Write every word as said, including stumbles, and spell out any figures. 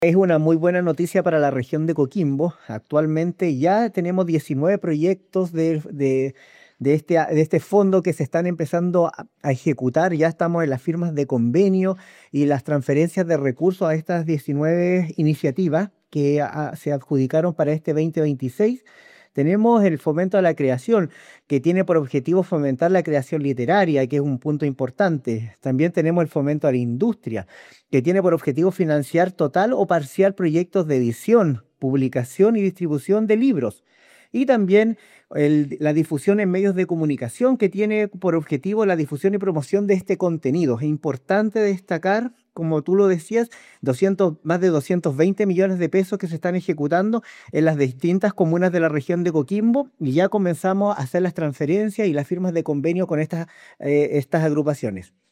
Es una muy buena noticia para la región de Coquimbo. Actualmente ya tenemos diecinueve proyectos de, de- de este, de este fondo que se están empezando a, a ejecutar. Ya estamos en las firmas de convenio y las transferencias de recursos a estas diecinueve iniciativas que ah, se adjudicaron para este dos mil veintiséis. Tenemos el fomento a la creación, que tiene por objetivo fomentar la creación literaria, que es un punto importante. También tenemos el fomento a la industria, que tiene por objetivo financiar total o parcial proyectos de edición, publicación y distribución de libros. Y también el- la difusión en medios de comunicación, que tiene por objetivo la difusión y promoción de este contenido. Es importante destacar, como tú lo decías, doscientos, más de doscientos veinte millones de pesos que se están ejecutando en las distintas comunas de la región de Coquimbo, y ya comenzamos a hacer las transferencias y las firmas de convenio con estas, eh, estas agrupaciones.